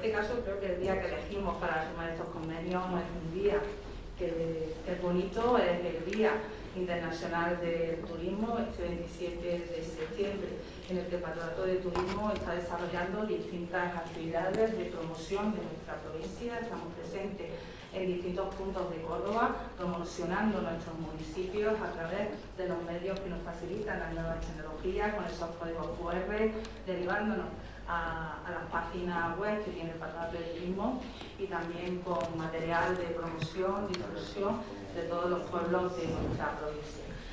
este caso creo que el día que elegimos para firmar estos convenios no es un día que es bonito, es el Día Internacional del Turismo, este 27 de septiembre, en el que el Patronato de Turismo está desarrollando distintas actividades de promoción de nuestra provincia. Estamos presentes en distintos puntos de Córdoba, promocionando nuestros municipios a través de los medios que nos facilitan las nuevas tecnologías, con esos códigos QR, derivándonos a las páginas web que tiene el Patronato de Turismo, y también con material de promoción, difusión de todos los pueblos de nuestra provincia.